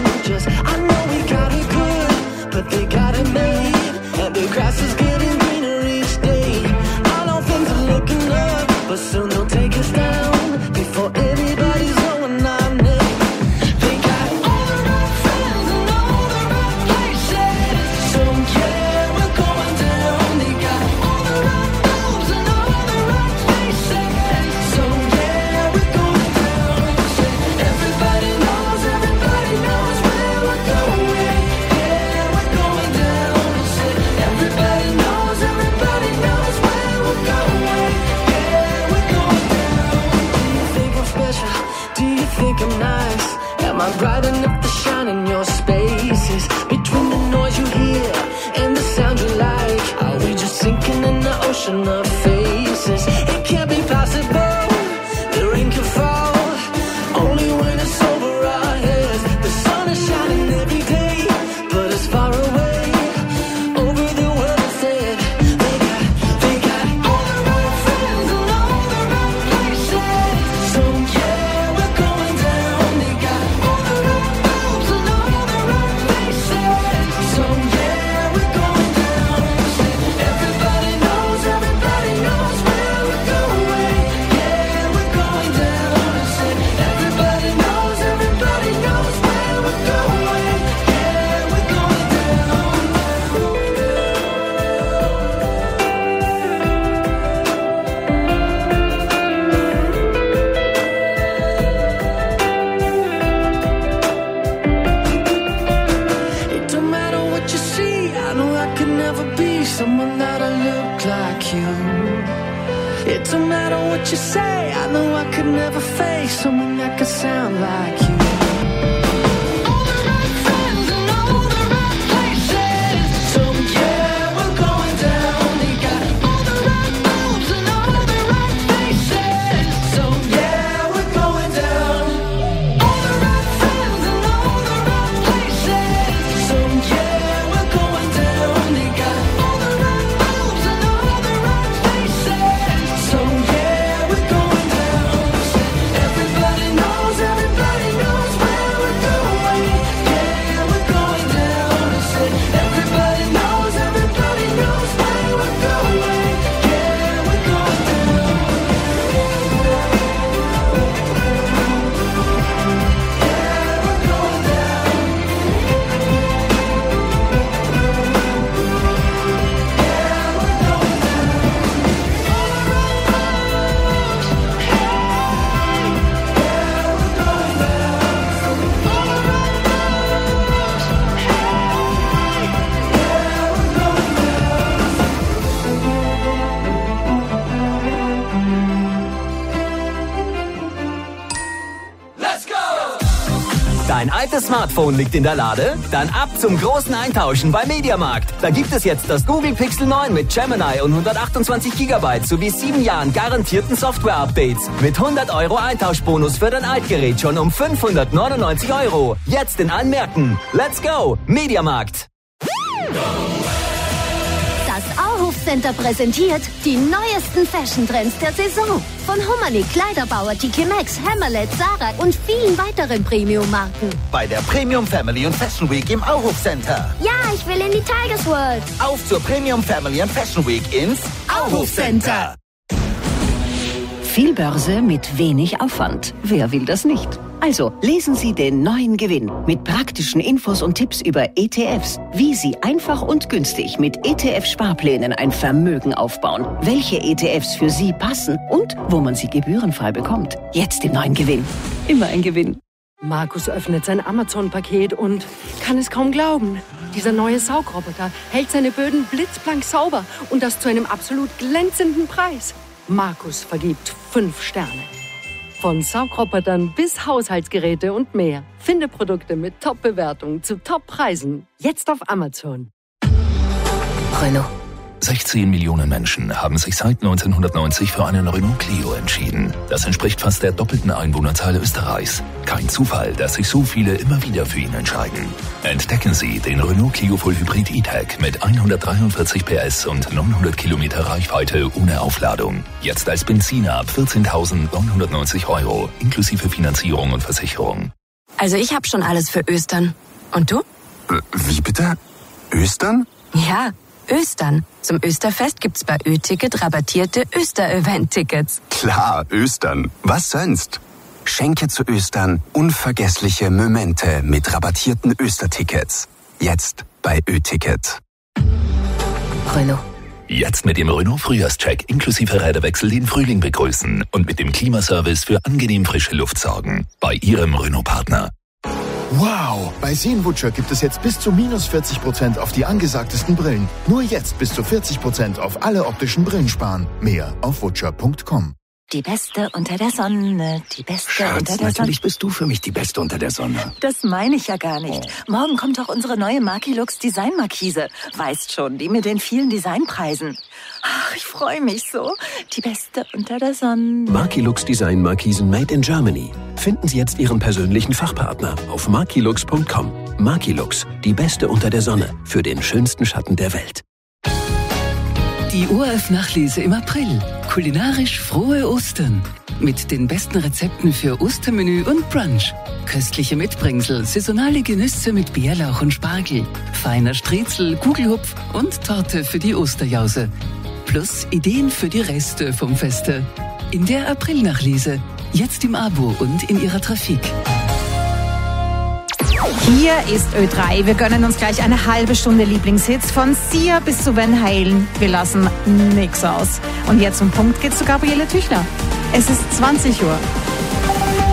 never be someone that'll look like you. It don't matter what you say, I know I could never face someone that could sound like you. All the right friends and all the right places. So yeah, we're going down. You got all the right moves and all the right faces. So yeah, we're going down. All the right friends and all the right places. So yeah, we're going down. You got all the right moves and all the right faces. So yeah, we're going down. Everybody knows, everybody knows where we're going. Yeah, we're going down. Everybody knows, everybody knows where we're going. Yeah, we're going down. Yeah, we're going down. Dein altes Smartphone liegt in der Lade? Dann ab zum großen Eintauschen bei Mediamarkt. Da gibt es jetzt das Google Pixel neun mit Gemini und hundertachtundzwanzig Gigabyte sowie sieben Jahren garantierten Software-Updates. Mit hundert Euro Eintauschbonus für dein Altgerät schon um fünfhundertneunundneunzig Euro. Jetzt in allen Märkten. Let's go! Mediamarkt. Das Auhof Center präsentiert die neuesten Fashion-Trends der Saison. Von Hummernick, Kleiderbauer, T K Maxx, Hammerlet, Zara und vielen weiteren Premium-Marken. Bei der Premium Family und Fashion Week im Auhof Center. Ja, ich will in die Tigers World. Auf zur Premium Family und Fashion Week ins Auhof Center. Viel Börse mit wenig Aufwand. Wer will das nicht? Also, lesen Sie den neuen Gewinn mit praktischen Infos und Tipps über E T Fs, wie Sie einfach und günstig mit E T F-Sparplänen ein Vermögen aufbauen, welche E T Fs für Sie passen und wo man sie gebührenfrei bekommt. Jetzt im neuen Gewinn. Immer ein Gewinn. Markus öffnet sein Amazon-Paket und kann es kaum glauben. Dieser neue Saugroboter hält seine Böden blitzblank sauber und das zu einem absolut glänzenden Preis. Markus vergibt fünf Sterne. Von Saugrobotern bis Haushaltsgeräte und mehr. Finde Produkte mit Top-Bewertungen zu Top-Preisen. Jetzt auf Amazon. Renault. sechzehn Millionen Menschen haben sich seit neunzehnhundertneunzig für einen Renault Clio entschieden. Das entspricht fast der doppelten Einwohnerzahl Österreichs. Kein Zufall, dass sich so viele immer wieder für ihn entscheiden. Entdecken Sie den Renault Clio Full Hybrid E-Tech mit hundertdreiundvierzig P S und neunhundert Kilometer Reichweite ohne Aufladung. Jetzt als Benziner ab vierzehntausendneunhundertneunzig Euro, inklusive Finanzierung und Versicherung. Also ich habe schon alles für Östern. Und du? Wie bitte? Östern? Ja, Östern. Zum Österfest gibt's bei Ö-Ticket rabattierte Öster-Event-Tickets. Klar, Östern. Was sonst? Schenke zu Östern unvergessliche Momente mit rabattierten Östertickets. Jetzt bei Ö-Ticket. Renault. Jetzt mit dem Renault Frühjahrscheck inklusive Räderwechsel den Frühling begrüßen und mit dem Klimaservice für angenehm frische Luft sorgen. Bei Ihrem Renault-Partner. Wow! Bei Seenwutscher gibt es jetzt bis zu minus vierzig Prozent auf die angesagtesten Brillen. Nur jetzt bis zu vierzig Prozent auf alle optischen Brillen sparen. Mehr auf wutscher punkt com. Die Beste unter der Sonne, die Beste Schatz, unter der Sonne. natürlich bist du für mich die Beste unter der Sonne. Das meine ich ja gar nicht. Morgen kommt doch unsere neue Markilux Design-Markise. Weißt schon, die mit den vielen Designpreisen. Ach, ich freue mich so. Die Beste unter der Sonne. Markilux Design Markisen made in Germany. Finden Sie jetzt Ihren persönlichen Fachpartner auf markilux punkt com. Markilux, die Beste unter der Sonne für den schönsten Schatten der Welt. Die O R F-Nachlese im April. Kulinarisch frohe Ostern. Mit den besten Rezepten für Ostermenü und Brunch. Köstliche Mitbringsel, saisonale Genüsse mit Bärlauch und Spargel. Feiner Striezel, Gugelhupf und Torte für die Osterjause. Plus Ideen für die Reste vom Feste. In der April-Nachlese. Jetzt im Abo und in Ihrer Trafik. Hier ist Ö drei. Wir gönnen uns gleich eine halbe Stunde Lieblingshits von Sia bis zu Van Halen. Wir lassen nix aus. Und jetzt zum Punkt geht's zu Gabriele Tüchler. Es ist zwanzig Uhr.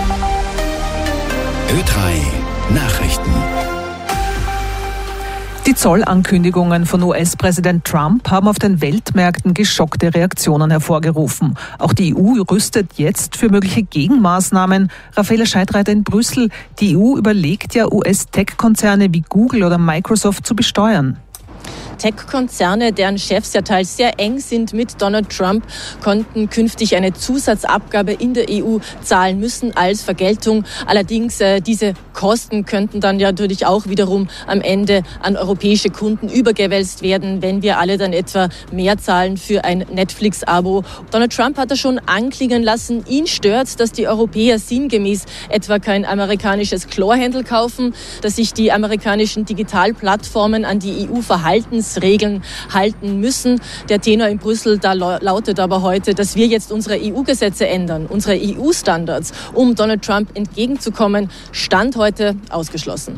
Ö drei Nachrichten. Die Die Zollankündigungen von U S-Präsident Trump haben auf den Weltmärkten geschockte Reaktionen hervorgerufen. Auch die E U rüstet jetzt für mögliche Gegenmaßnahmen. Raffaella Scheidreiter in Brüssel. Die E U überlegt ja, U S-Tech-Konzerne wie Google oder Microsoft zu besteuern. Tech-Konzerne, deren Chefs ja teils sehr eng sind mit Donald Trump, konnten künftig eine Zusatzabgabe in der E U zahlen müssen als Vergeltung. Allerdings äh, diese Kosten könnten dann ja natürlich auch wiederum am Ende an europäische Kunden übergewälzt werden, wenn wir alle dann etwa mehr zahlen für ein Netflix-Abo. Donald Trump hat da schon anklingen lassen, ihn stört, dass die Europäer sinngemäß etwa kein amerikanisches Chlorhandle kaufen, dass sich die amerikanischen Digitalplattformen an die E U-Verhaltens Regeln halten müssen. Der Tenor in Brüssel da lautet aber heute, dass wir jetzt unsere E U-Gesetze ändern, unsere E U-Standards, um Donald Trump entgegenzukommen. Stand heute ausgeschlossen.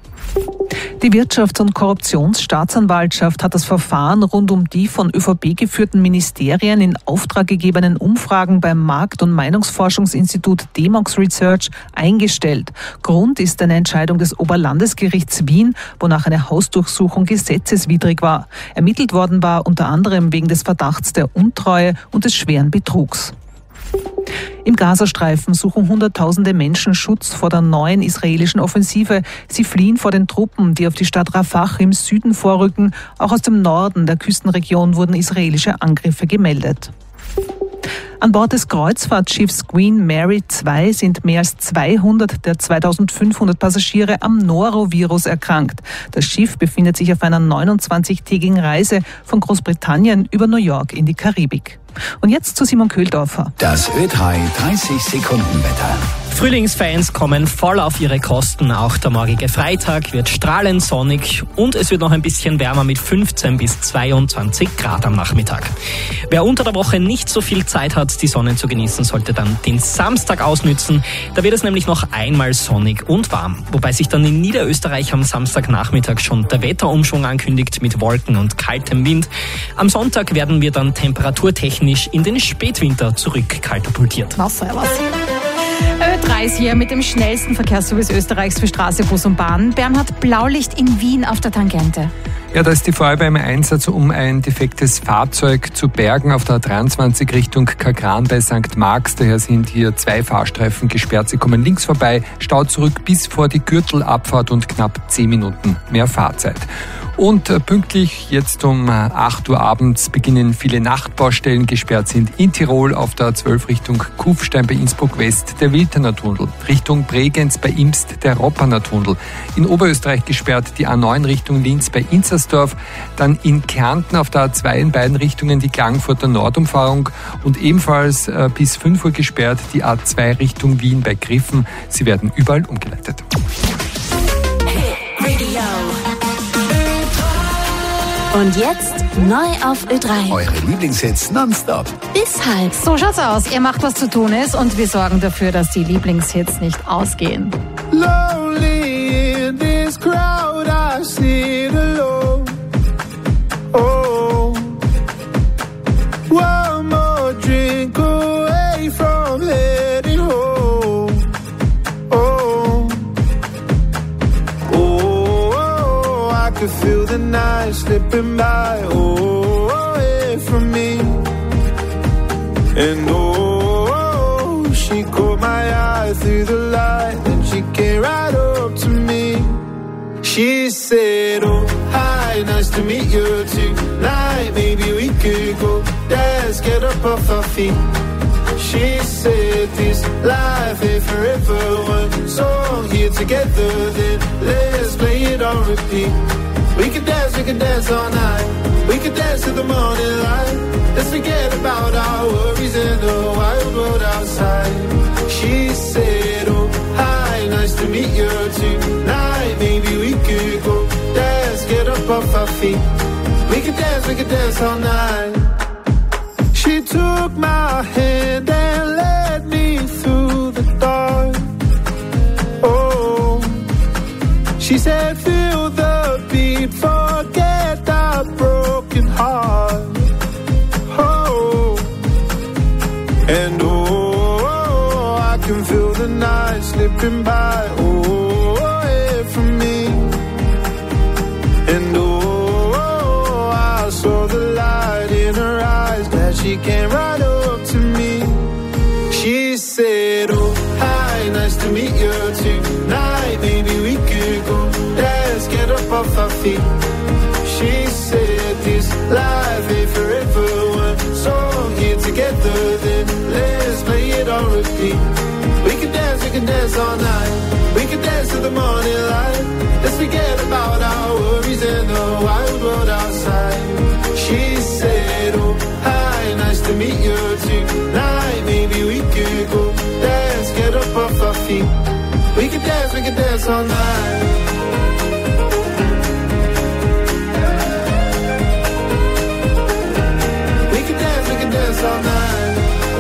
Die Wirtschafts- und Korruptionsstaatsanwaltschaft hat das Verfahren rund um die von ÖVP geführten Ministerien in Auftrag gegebenen Umfragen beim Markt- und Meinungsforschungsinstitut Demox Research eingestellt. Grund ist eine Entscheidung des Oberlandesgerichts Wien, wonach eine Hausdurchsuchung gesetzeswidrig war. Ermittelt worden war unter anderem wegen des Verdachts der Untreue und des schweren Betrugs. Im Gazastreifen suchen Hunderttausende Menschen Schutz vor der neuen israelischen Offensive. Sie fliehen vor den Truppen, die auf die Stadt Rafah im Süden vorrücken. Auch aus dem Norden der Küstenregion wurden israelische Angriffe gemeldet. An Bord des Kreuzfahrtschiffs Queen Mary zwei sind mehr als zweihundert der zweitausendfünfhundert Passagiere am Norovirus erkrankt. Das Schiff befindet sich auf einer neunundzwanzigtägigen Reise von Großbritannien über New York in die Karibik. Und jetzt zu Simon Köhldorfer. Das Ö drei dreißig Sekunden Wetter. Frühlingsfans kommen voll auf ihre Kosten. Auch der morgige Freitag wird strahlend sonnig und es wird noch ein bisschen wärmer mit fünfzehn bis zweiundzwanzig Grad am Nachmittag. Wer unter der Woche nicht so viel Zeit hat, die Sonne zu genießen, sollte dann den Samstag ausnützen. Da wird es nämlich noch einmal sonnig und warm. Wobei sich dann in Niederösterreich am Samstagnachmittag schon der Wetterumschwung ankündigt mit Wolken und kaltem Wind. Am Sonntag werden wir dann temperaturtechnisch in den Spätwinter zurückkatapultiert. Was soll was? Ö drei ist hier mit dem schnellsten Verkehrsservice Österreichs für Straße, Bus und Bahn. Bernhard, Blaulicht in Wien auf der Tangente. Ja, da ist die Feuerwehr im Einsatz, um ein defektes Fahrzeug zu bergen auf der A dreiundzwanzig Richtung Kagran bei Sankt Marx. Daher sind hier zwei Fahrstreifen gesperrt. Sie kommen links vorbei, Stau zurück bis vor die Gürtelabfahrt und knapp zehn Minuten mehr Fahrzeit. Und pünktlich jetzt um acht Uhr abends beginnen viele Nachtbaustellen. Gesperrt sind in Tirol auf der A zwölf Richtung Kufstein bei Innsbruck West der Wiltener Tunnel, Richtung Bregenz bei Imst der Roppaner Tunnel. In Oberösterreich gesperrt die A neun Richtung Linz bei Inzersdorf, dann in Kärnten auf der A zwei in beiden Richtungen die Klagenfurter Nordumfahrung und ebenfalls bis fünf Uhr gesperrt die A zwei Richtung Wien bei Griffen. Sie werden überall umgeleitet. Und jetzt neu auf Ö drei. Eure Lieblingshits nonstop. Bis halb. So schaut's aus. Ihr macht, was zu tun ist und wir sorgen dafür, dass die Lieblingshits nicht ausgehen. Lonely in this crowd, I sit alone. Oh, one more drink away from heading home. Oh, oh, oh, I could feel the night slipping by. Oh, away from me. And oh, she caught my eye through the light, and she came right up to me. She said, oh, hi, nice to meet you tonight. Maybe we could go dance, get up off our feet. She said, this life ain't forever. One song here together, then let's play it on repeat. We could dance, we could dance all night. We could dance to the morning light. Let's forget about our worries and the wild world outside. She said, oh, hi, nice to meet you tonight. Maybe we could go dance, get up off our feet. We could dance, we could dance all night. She took my hand and led me through the dark. Oh, she said, feel the beat, forget the broken heart. Oh, and oh, I can feel the night slipping by. Oh, away from me. And oh, feet. She said this life ain't forever. One song here together, then let's play it on repeat. We can dance, we can dance all night. We can dance to the morning light. Let's forget about our worries and the wild world outside. She said, oh, hi, nice to meet you tonight. Maybe we could go dance, get up off our feet. We can dance, we can dance all night. We can dance, we can dance all night.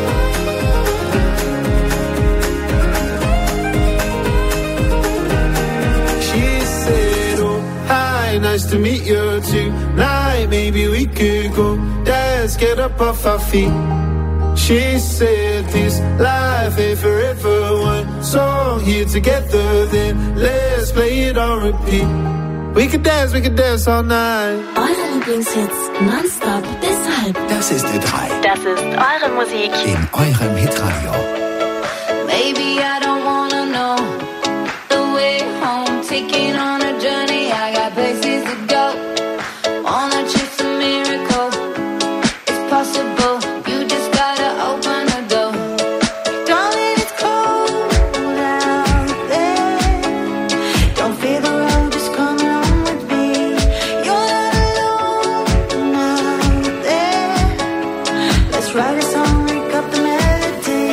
She said, oh, hi, nice to meet you tonight. Maybe we could go dance, get up off our feet. She said this life ain't forever. One song here together, then let's play it on repeat. We can dance, we can dance all night. Eure Lieblingshits nonstop bis halb. Das ist Ö drei. Das ist eure Musik. In eurem Hitradio. Maybe I don't wanna know the way home, taking on a journey. I got places to go. Wanna chase a miracle. It's possible. You just gotta open the door. Darling, it's cold out there. Don't fear the road, just come along with me. You're not alone out there. Let's write a song, wake up the melody.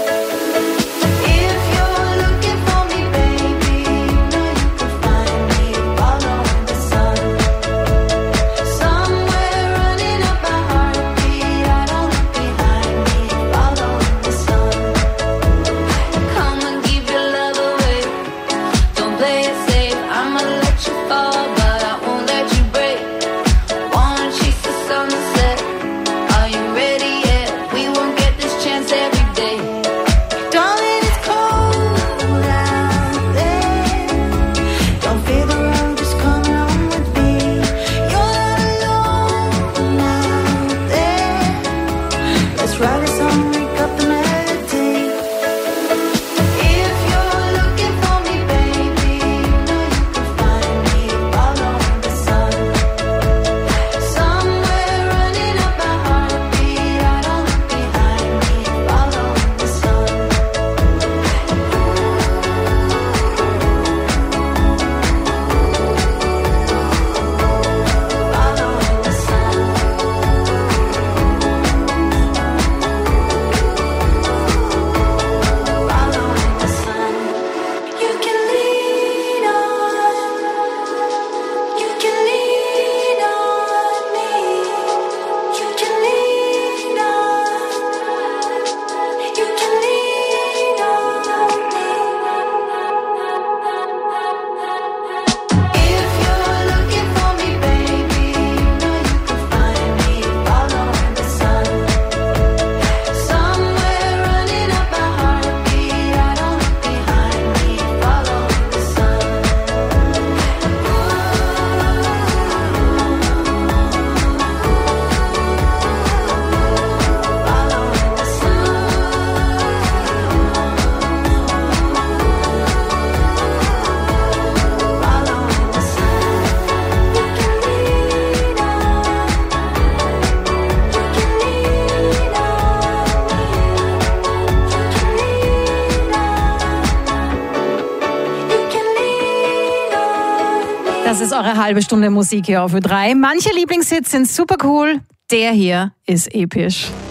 If you're looking for me, baby, know you can find me. Follow the sun. Somewhere running up my heartbeat. I don't look behind me. Follow the sun. Come and give your love away. Don't play it safe. I'ma let you fall, but I won't let you break. Wanna chase the sunset. Are you ready yet? We won't get this chance every day. Darling, it's cold out there. Don't fear the road, just come along with me. You're not alone out there. Let's write a song, wake up the melody. If you're looking for me, baby, know you can find me. Follow the sun. Somewhere running up my heartbeat. I don't look behind me. Follow the sun. Follow the sun. Follow the sun. You can lean on. You can lean on me. You can lean on. You can lean on me. If you're looking for me, baby, know you can find me. Follow the sun. Somewhere running up my heartbeat. I don't look behind me. Follow the sun. Follow the sun. Follow the sun. You can lean on. You can lean on me. You can lean on. You can lean on me. Das ist eure halbe Stunde Musik hier auf Ö drei. Manche Lieblingshits sind super cool. Der hier ist episch.